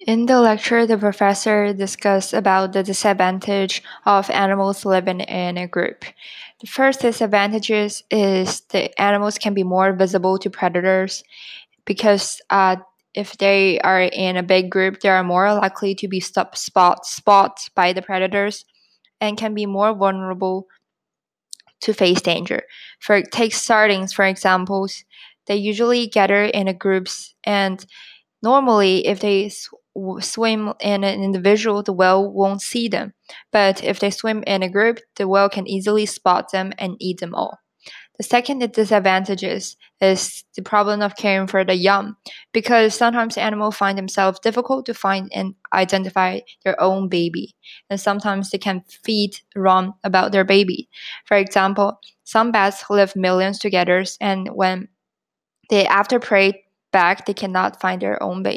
In the lecture, the professor discussed about the disadvantage of animals living in a group. The first disadvantages is the animals can be more visible to predators because if they are in a big group, they are more likely to be spot by the predators and can be more vulnerable to face danger. Take sardines for examples. They usually gather in a groups, and normally if they swim in an individual, the whale won't see them. But if they swim in a group, the whale can easily spot them and eat them all. The second disadvantages is the problem of caring for the young, because sometimes animals find themselves difficult to find and identify their own baby, and sometimes they can feed wrong about their baby. For example, some bats live millions together, and when they after prey back, they cannot find their own baby.